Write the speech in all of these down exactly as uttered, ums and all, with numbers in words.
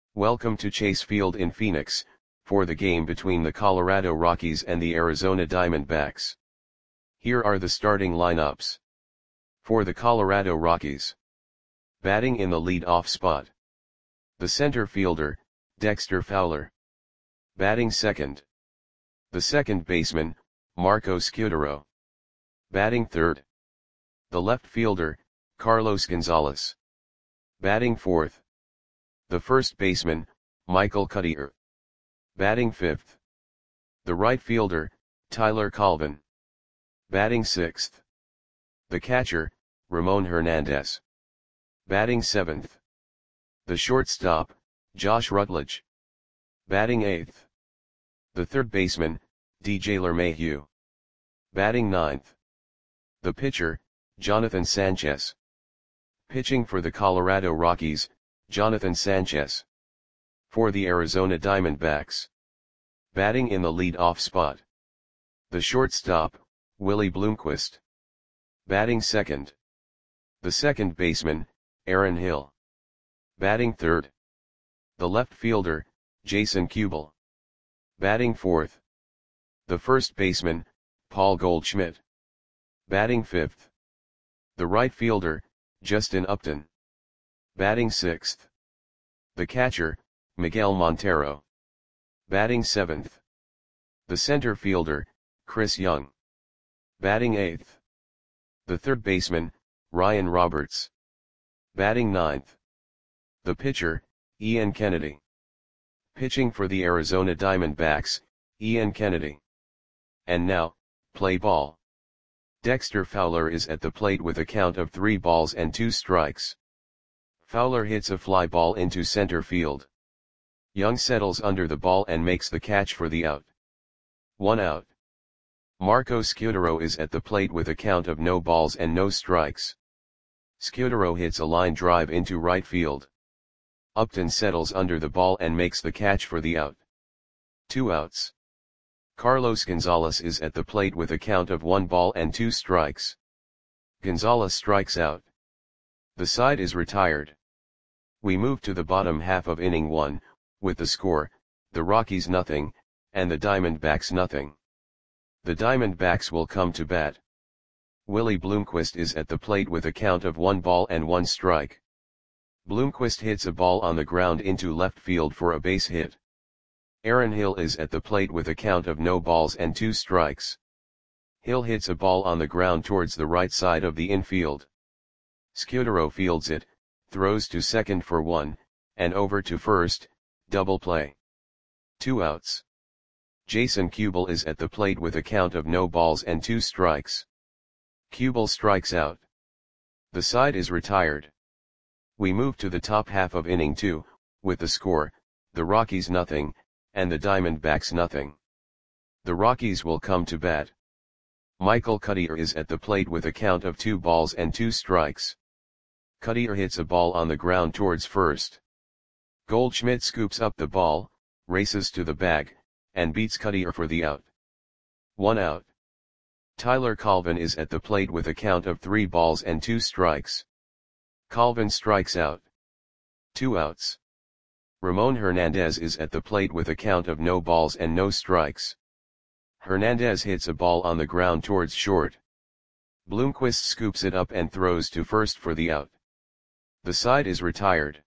Welcome to Chase Field in Phoenix, for the game between the Colorado Rockies and the Arizona Diamondbacks. Here are the starting lineups. For the Colorado Rockies. Batting in the lead-off spot. The center fielder, Dexter Fowler. Batting second. The second baseman, Marco Scutaro. Batting third. The left fielder, Carlos Gonzalez. Batting fourth. The first baseman, Michael Cuddyer. Batting fifth. The right fielder, Tyler Colvin. Batting sixth. The catcher, Ramon Hernandez. Batting seventh. The shortstop, Josh Rutledge. Batting eighth. The third baseman, D J LeMahieu. Batting ninth. The pitcher, Jonathan Sanchez. Pitching for the Colorado Rockies, Jonathan Sanchez. For the Arizona Diamondbacks. Batting in the lead-off spot. The shortstop, Willie Bloomquist. Batting second. The second baseman, Aaron Hill. Batting third. The left fielder, Jason Kubel. Batting fourth. The first baseman, Paul Goldschmidt. Batting fifth. The right fielder, Justin Upton. Batting sixth. The catcher, Miguel Montero. Batting seventh. The center fielder, Chris Young. Batting eighth. The third baseman, Ryan Roberts. Batting ninth. The pitcher, Ian Kennedy. Pitching for the Arizona Diamondbacks, Ian Kennedy. And now, play ball. Dexter Fowler is at the plate with a count of three balls and two strikes. Fowler hits a fly ball into center field. Young settles under the ball and makes the catch for the out. One out. Marco Scutaro is at the plate with a count of no balls and no strikes. Scutaro hits a line drive into right field. Upton settles under the ball and makes the catch for the out. Two outs. Carlos Gonzalez is at the plate with a count of one ball and two strikes. Gonzalez strikes out. The side is retired. We move to the bottom half of inning one, with the score, the Rockies nothing, and the Diamondbacks nothing. The Diamondbacks will come to bat. Willie Bloomquist is at the plate with a count of one ball and one strike. Bloomquist hits a ball on the ground into left field for a base hit. Aaron Hill is at the plate with a count of no balls and two strikes. Hill hits a ball on the ground towards the right side of the infield. Scutaro fields it, throws to second for one, and over to first, double play. Two outs. Jason Kubel is at the plate with a count of no balls and two strikes. Kubel strikes out. The side is retired. We move to the top half of inning two, with the score, the Rockies nothing, and the Diamondbacks nothing. The Rockies will come to bat. Michael Cuddyer is at the plate with a count of two balls and two strikes. Cuddyer hits a ball on the ground towards first. Goldschmidt scoops up the ball, races to the bag, and beats Cuddyer for the out. One out. Tyler Colvin is at the plate with a count of three balls and two strikes. Colvin strikes out. Two outs. Ramon Hernandez is at the plate with a count of no balls and no strikes. Hernandez hits a ball on the ground towards short. Bloomquist scoops it up and throws to first for the out. The side is retired.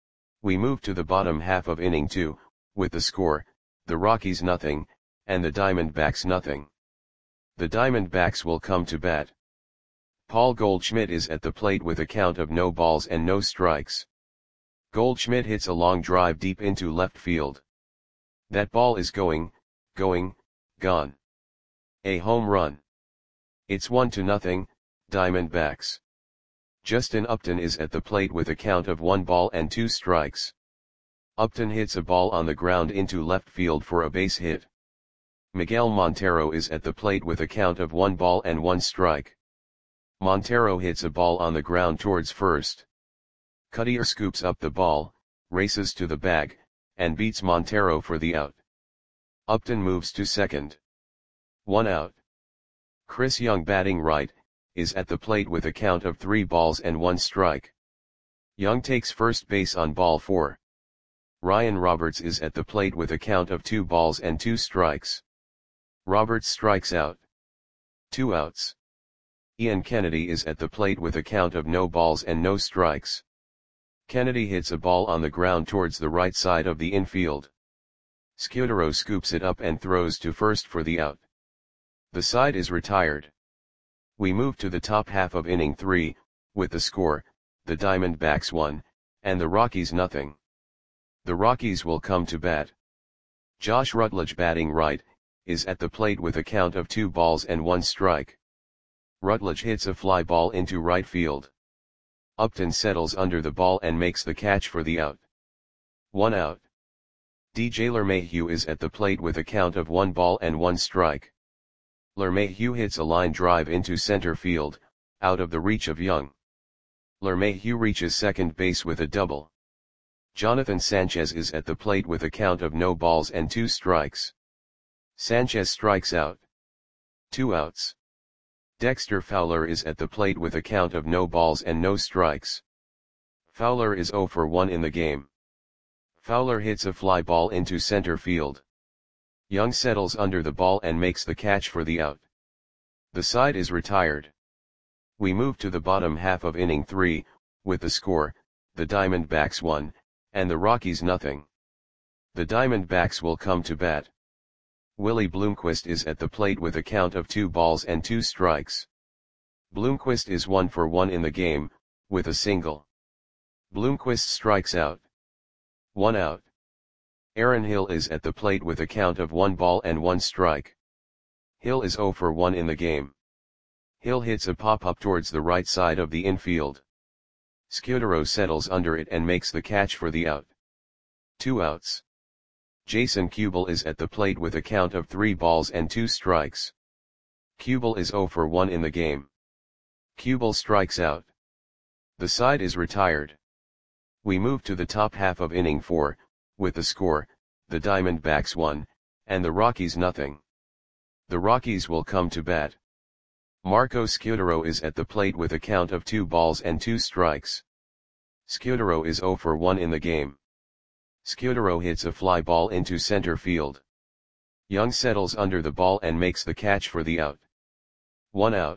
We move to the bottom half of inning two, with the score, the Rockies nothing, and the Diamondbacks nothing. The Diamondbacks will come to bat. Paul Goldschmidt is at the plate with a count of no balls and no strikes. Goldschmidt hits a long drive deep into left field. That ball is going, going, gone. A home run. It's one to nothing, Diamondbacks. Justin Upton is at the plate with a count of one ball and two strikes. Upton hits a ball on the ground into left field for a base hit. Miguel Montero is at the plate with a count of one ball and one strike. Montero hits a ball on the ground towards first. Cuddyer scoops up the ball, races to the bag, and beats Montero for the out. Upton moves to second. One out. Chris Young, batting right, is at the plate with a count of three balls and one strike. Young takes first base on ball four. Ryan Roberts is at the plate with a count of two balls and two strikes. Roberts strikes out. Two outs. Ian Kennedy is at the plate with a count of no balls and no strikes. Kennedy hits a ball on the ground towards the right side of the infield. Scudero scoops it up and throws to first for the out. The side is retired. We move to the top half of inning three, with the score, the Diamondbacks one, and the Rockies nothing. The Rockies will come to bat. Josh Rutledge, batting right, is at the plate with a count of two balls and one strike. Rutledge hits a fly ball into right field. Upton settles under the ball and makes the catch for the out. One out. D J LeMahieu is at the plate with a count of one ball and one strike. LeMahieu hits a line drive into center field, out of the reach of Young. LeMahieu reaches second base with a double. Jonathan Sanchez is at the plate with a count of no balls and two strikes. Sanchez strikes out. Two outs. Dexter Fowler is at the plate with a count of no balls and no strikes. Fowler is oh for one in the game. Fowler hits a fly ball into center field. Young settles under the ball and makes the catch for the out. The side is retired. We move to the bottom half of inning three, with the score, the Diamondbacks one, and the Rockies nothing. The Diamondbacks will come to bat. Willie Bloomquist is at the plate with a count of two balls and two strikes. Bloomquist is one for one in the game, with a single. Bloomquist strikes out. One out. Aaron Hill is at the plate with a count of one ball and one strike. Hill is oh for one in the game. Hill hits a pop-up towards the right side of the infield. Scudero settles under it and makes the catch for the out. Two outs. Jason Kubel is at the plate with a count of three balls and two strikes. Kubel is oh for one in the game. Kubel strikes out. The side is retired. We move to the top half of inning four, with the score, the Diamondbacks one, and the Rockies nothing. The Rockies will come to bat. Marco Scudero is at the plate with a count of two balls and two strikes. Scudero is oh for one in the game. Scudero hits a fly ball into center field. Young settles under the ball and makes the catch for the out. One out.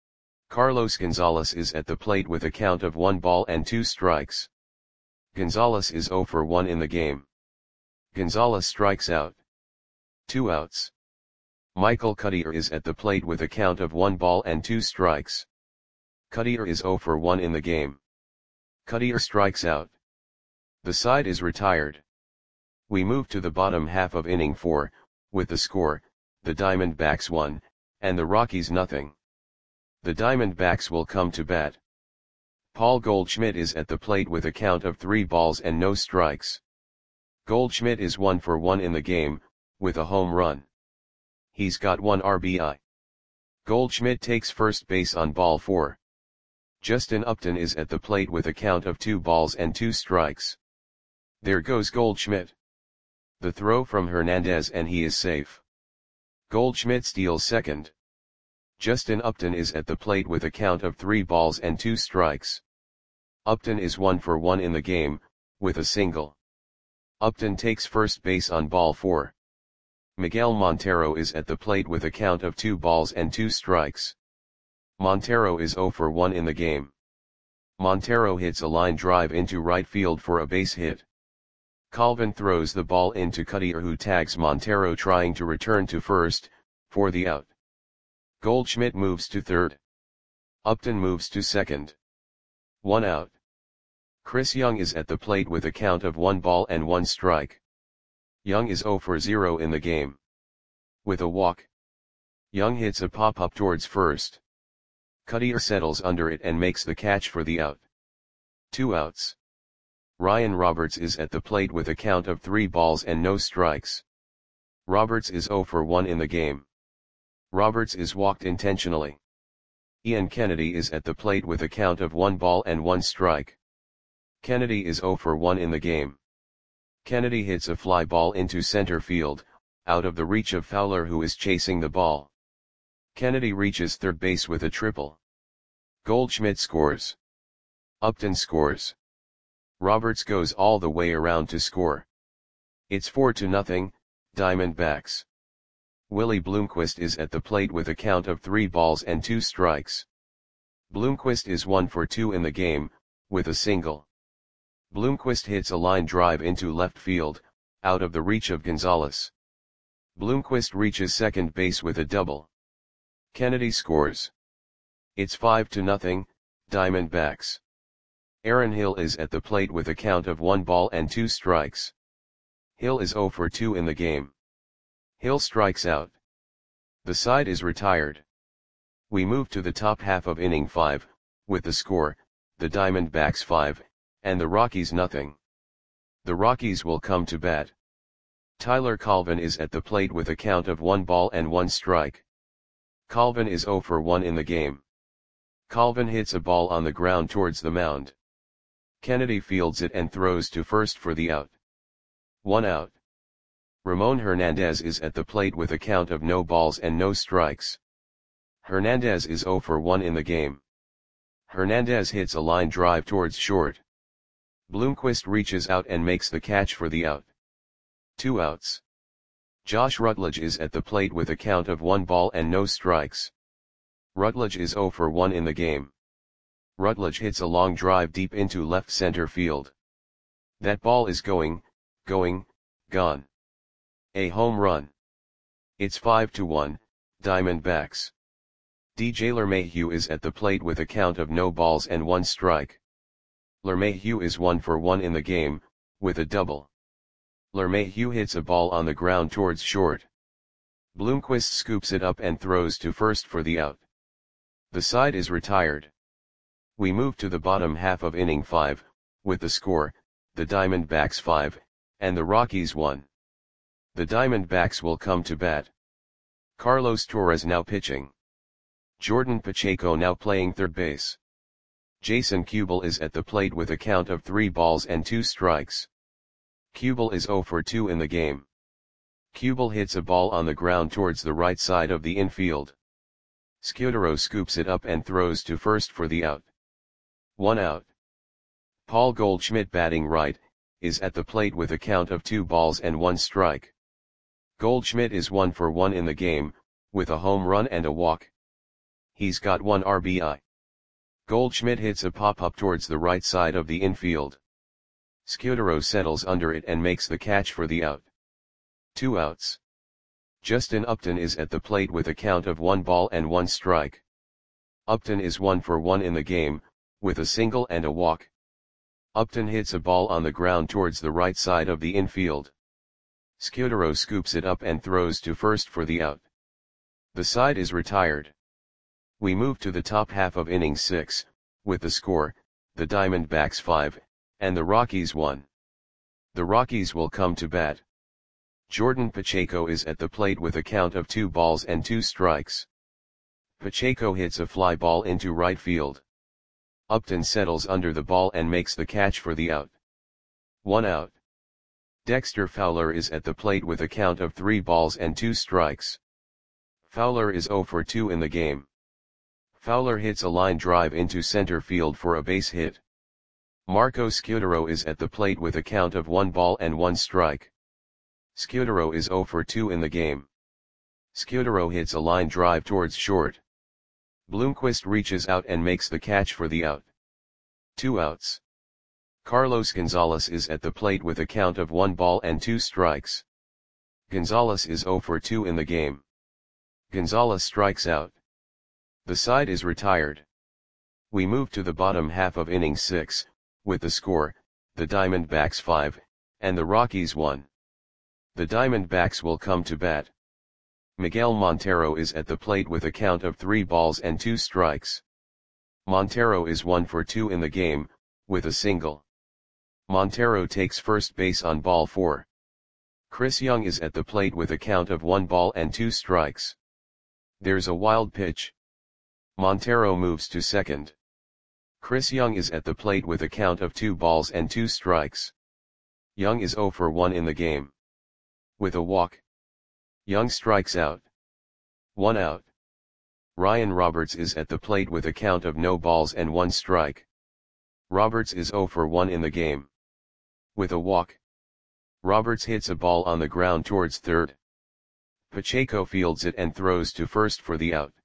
Carlos Gonzalez is at the plate with a count of one ball and two strikes. Gonzalez is oh for one in the game. Gonzalez strikes out. Two outs. Michael Cuddyer is at the plate with a count of one ball and two strikes. Cuddyer is oh for one in the game. Cuddyer strikes out. The side is retired. We move to the bottom half of inning four, with the score, the Diamondbacks one, and the Rockies nothing. The Diamondbacks will come to bat. Paul Goldschmidt is at the plate with a count of three balls and no strikes. Goldschmidt is one for one in the game, with a home run. He's got one R B I. Goldschmidt takes first base on ball four. Justin Upton is at the plate with a count of two balls and two strikes. There goes Goldschmidt. The throw from Hernandez and he is safe. Goldschmidt steals second. Justin Upton is at the plate with a count of three balls and two strikes. Upton is one for one in the game, with a single. Upton takes first base on ball four. Miguel Montero is at the plate with a count of two balls and two strikes. Montero is oh for one in the game. Montero hits a line drive into right field for a base hit. Colvin throws the ball into Cuddyer, who tags Montero trying to return to first, for the out. Goldschmidt moves to third. Upton moves to second. One out. Chris Young is at the plate with a count of one ball and one strike. Young is oh for zero in the game. With a walk. Young hits a pop-up towards first. Cuddyer settles under it and makes the catch for the out. Two outs. Ryan Roberts is at the plate with a count of three balls and no strikes. Roberts is oh for one in the game. Roberts is walked intentionally. Ian Kennedy is at the plate with a count of one ball and one strike. Kennedy is oh for one in the game. Kennedy hits a fly ball into center field, out of the reach of Fowler, who is chasing the ball. Kennedy reaches third base with a triple. Goldschmidt scores. Upton scores. Roberts goes all the way around to score. It's four to nothing, Diamondbacks. Willie Bloomquist is at the plate with a count of three balls and two strikes. Bloomquist is one for two in the game, with a single. Bloomquist hits a line drive into left field, out of the reach of Gonzalez. Bloomquist reaches second base with a double. Kennedy scores. It's five to nothing, Diamondbacks. Aaron Hill is at the plate with a count of one ball and two strikes. Hill is zero for two in the game. Hill strikes out. The side is retired. We move to the top half of inning five, with the score, the Diamondbacks five, and the Rockies nothing. The Rockies will come to bat. Tyler Colvin is at the plate with a count of one ball and one strike. Colvin is zero for one in the game. Colvin hits a ball on the ground towards the mound. Kennedy fields it and throws to first for the out. One out. Ramon Hernandez is at the plate with a count of no balls and no strikes. Hernandez is zero for one in the game. Hernandez hits a line drive towards short. Bloomquist reaches out and makes the catch for the out. Two outs. Josh Rutledge is at the plate with a count of one ball and no strikes. Rutledge is zero for one in the game. Rutledge hits a long drive deep into left center field. That ball is going, going, gone. A home run. It's five to one, Diamondbacks. D J LeMahieu is at the plate with a count of no balls and one strike. LeMahieu is one for one in the game, with a double. LeMahieu hits a ball on the ground towards short. Bloomquist scoops it up and throws to first for the out. The side is retired. We move to the bottom half of inning five, with the score, the Diamondbacks five, and the Rockies one. The Diamondbacks will come to bat. Carlos Torres now pitching. Jordan Pacheco now playing third base. Jason Kubel is at the plate with a count of three balls and two strikes. Kubel is zero for two in the game. Kubel hits a ball on the ground towards the right side of the infield. Scudero scoops it up and throws to first for the out. One out. Paul Goldschmidt batting right, is at the plate with a count of two balls and one strike. Goldschmidt is one for one in the game, with a home run and a walk. He's got one R B I. Goldschmidt hits a pop-up towards the right side of the infield. Scudero settles under it and makes the catch for the out. Two outs. Justin Upton is at the plate with a count of one ball and one strike. Upton is one for one in the game, with a single and a walk. Upton hits a ball on the ground towards the right side of the infield. Scudero scoops it up and throws to first for the out. The side is retired. We move to the top half of inning six, with the score, the Diamondbacks five, and the Rockies one. The Rockies will come to bat. Jordan Pacheco is at the plate with a count of two balls and two strikes. Pacheco hits a fly ball into right field. Upton settles under the ball and makes the catch for the out. One out. Dexter Fowler is at the plate with a count of three balls and two strikes. Fowler is zero for two in the game. Fowler hits a line drive into center field for a base hit. Marco Scudero is at the plate with a count of one ball and one strike. Scudero is zero for two in the game. Scudero hits a line drive towards short. Bloomquist reaches out and makes the catch for the out. Two outs. Carlos Gonzalez is at the plate with a count of one ball and two strikes. Gonzalez is zero for two in the game. Gonzalez strikes out. The side is retired. We move to the bottom half of inning six, with the score, the Diamondbacks five, and the Rockies one. The Diamondbacks will come to bat. Miguel Montero is at the plate with a count of three balls and two strikes. Montero is one for two in the game, with a single. Montero takes first base on ball four. Chris Young is at the plate with a count of one ball and two strikes. There's a wild pitch. Montero moves to second. Chris Young is at the plate with a count of two balls and two strikes. Young is zero for one in the game. With a walk. Young strikes out. One out. Ryan Roberts is at the plate with a count of no balls and one strike. Roberts is zero for one in the game. With a walk. Roberts hits a ball on the ground towards third. Pacheco fields it and throws to first for the out.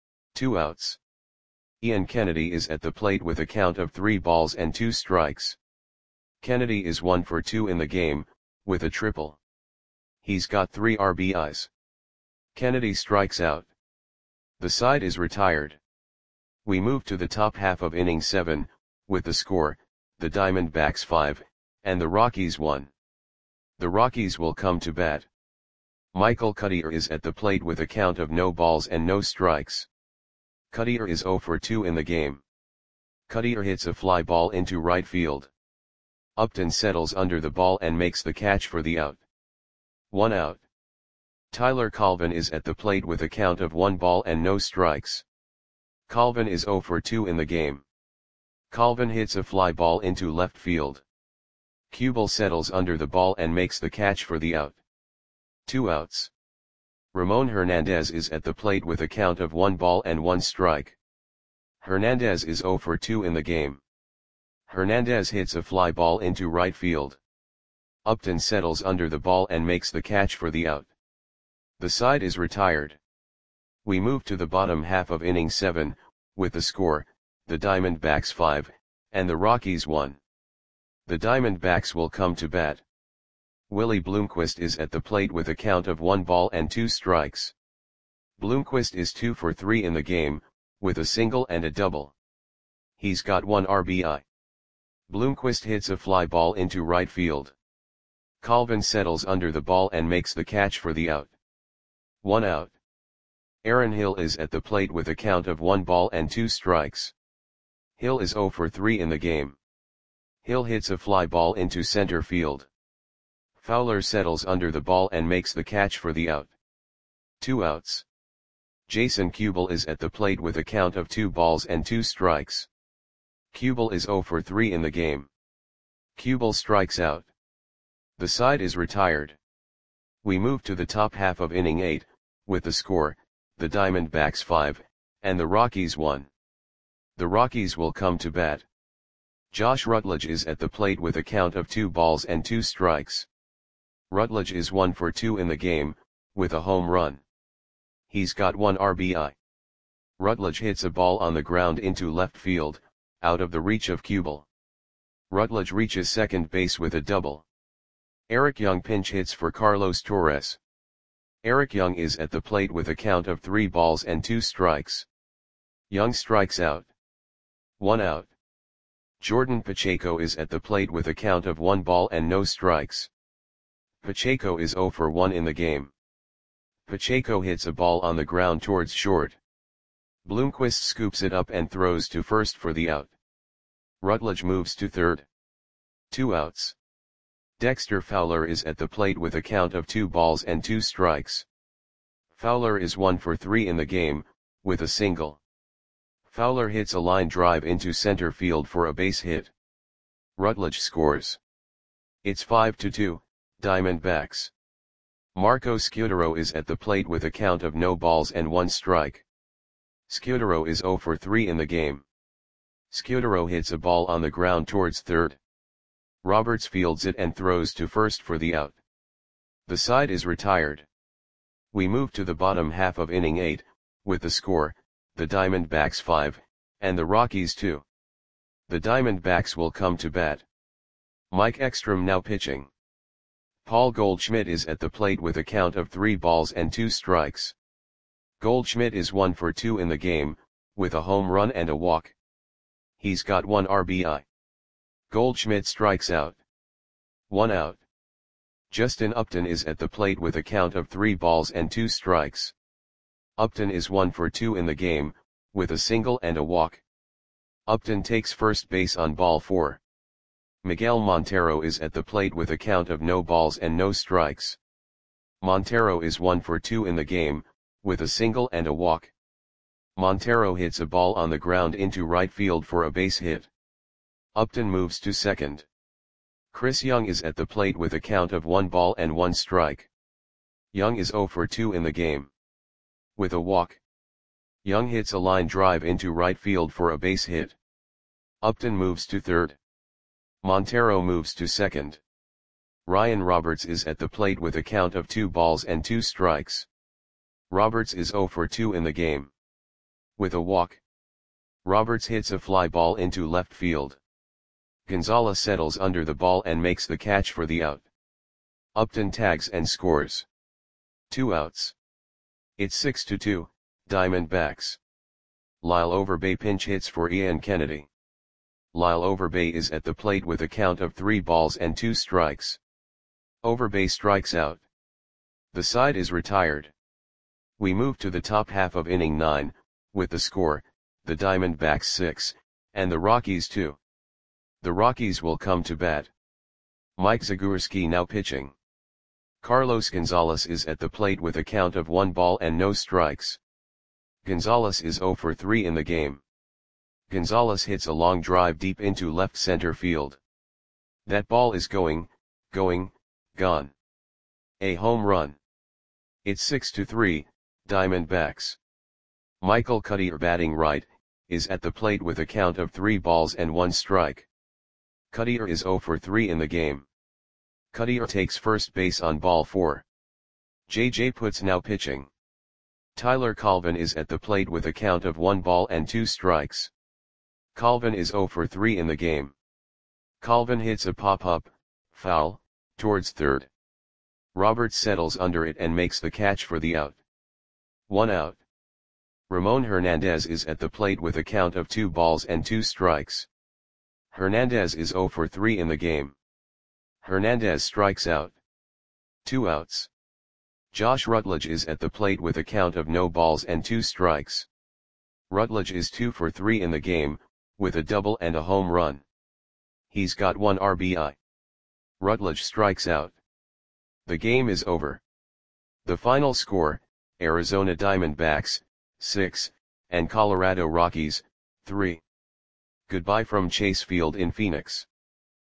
Two outs. Ian Kennedy is at the plate with a count of three balls and two strikes. Kennedy is one for two in the game, with a triple. He's got three R B Is. Kennedy strikes out. The side is retired. We move to the top half of inning seven, with the score, the Diamondbacks five, and the Rockies one. The Rockies will come to bat. Michael Cuddyer is at the plate with a count of no balls and no strikes. Cuddyer is zero for two in the game. Cuddyer hits a fly ball into right field. Upton settles under the ball and makes the catch for the out. One out. Tyler Colvin is at the plate with a count of one ball and no strikes. Colvin is zero for two in the game. Colvin hits a fly ball into left field. Kubel settles under the ball and makes the catch for the out. Two outs. Ramon Hernandez is at the plate with a count of one ball and one strike. Hernandez is zero for two in the game. Hernandez hits a fly ball into right field. Upton settles under the ball and makes the catch for the out. The side is retired. We move to the bottom half of inning seven, with the score, the Diamondbacks five, and the Rockies one. The Diamondbacks will come to bat. Willie Bloomquist is at the plate with a count of one ball and two strikes. Bloomquist is two for three in the game, with a single and a double. He's got one R B I. Bloomquist hits a fly ball into right field. Colvin settles under the ball and makes the catch for the out. One out. Aaron Hill is at the plate with a count of one ball and two strikes. Hill is zero for three in the game. Hill hits a fly ball into center field. Fowler settles under the ball and makes the catch for the out. Two outs. Jason Kubel is at the plate with a count of two balls and two strikes. Kubel is zero for three in the game. Kubel strikes out. The side is retired. We move to the top half of inning eight, with the score, the Diamondbacks five, and the Rockies one. The Rockies will come to bat. Josh Rutledge is at the plate with a count of two balls and two strikes. Rutledge is one for two in the game, with a home run. He's got one R B I. Rutledge hits a ball on the ground into left field, out of the reach of Kubel. Rutledge reaches second base with a double. Eric Young pinch hits for Carlos Torres. Eric Young is at the plate with a count of three balls and two strikes. Young strikes out. One out. Jordan Pacheco is at the plate with a count of one ball and no strikes. Pacheco is zero for one in the game. Pacheco hits a ball on the ground towards short. Bloomquist scoops it up and throws to first for the out. Rutledge moves to third. Two outs. Dexter Fowler is at the plate with a count of two balls and two strikes. Fowler is one for three in the game, with a single. Fowler hits a line drive into center field for a base hit. Rutledge scores. It's five to two, Diamondbacks. Marco Scudero is at the plate with a count of no balls and one strike. Scudero is zero for three in the game. Scudero hits a ball on the ground towards third. Roberts fields it and throws to first for the out. The side is retired. We move to the bottom half of inning eight, with the score, the Diamondbacks five, and the Rockies two. The Diamondbacks will come to bat. Mike Ekstrom now pitching. Paul Goldschmidt is at the plate with a count of three balls and two strikes. Goldschmidt is one for two in the game, with a home run and a walk. He's got one R B I. Goldschmidt strikes out. One out. Justin Upton is at the plate with a count of three balls and two strikes. Upton is one for two in the game, with a single and a walk. Upton takes first base on ball four. Miguel Montero is at the plate with a count of no balls and no strikes. Montero is one for two in the game, with a single and a walk. Montero hits a ball on the ground into right field for a base hit. Upton moves to second. Chris Young is at the plate with a count of one ball and one strike. Young is zero for two in the game. With a walk. Young hits a line drive into right field for a base hit. Upton moves to third. Montero moves to second. Ryan Roberts is at the plate with a count of two balls and two strikes. Roberts is zero for two in the game. With a walk, Roberts hits a fly ball into left field. Gonzalez settles under the ball and makes the catch for the out. Upton tags and scores. Two outs. It's six to two, Diamondbacks. Lyle Overbay pinch hits for Ian Kennedy. Lyle Overbay is at the plate with a count of three balls and two strikes. Overbay strikes out. The side is retired. We move to the top half of inning nine, with the score, the Diamondbacks six, and the Rockies two. The Rockies will come to bat. Mike Zagorski now pitching. Carlos Gonzalez is at the plate with a count of one ball and no strikes. Gonzalez is zero for three in the game. Gonzalez hits a long drive deep into left center field. That ball is going, going, gone. A home run. It's six to three, Diamondbacks. Michael Cuddyer batting right, is at the plate with a count of three balls and one strike. Cuddyer is zero for three in the game. Cuddyer takes first base on ball four. J J Putz now pitching. Tyler Colvin is at the plate with a count of one ball and two strikes. Colvin is zero for three in the game. Colvin hits a pop-up, foul, towards third. Roberts settles under it and makes the catch for the out. One out. Ramon Hernandez is at the plate with a count of two balls and two strikes. Hernandez is zero for three in the game. Hernandez strikes out. Two outs. Josh Rutledge is at the plate with a count of no balls and two strikes. Rutledge is two for three in the game, with a double and a home run. He's got one R B I. Rutledge strikes out. The game is over. The final score, Arizona Diamondbacks, six, and Colorado Rockies, three. Goodbye from Chase Field in Phoenix.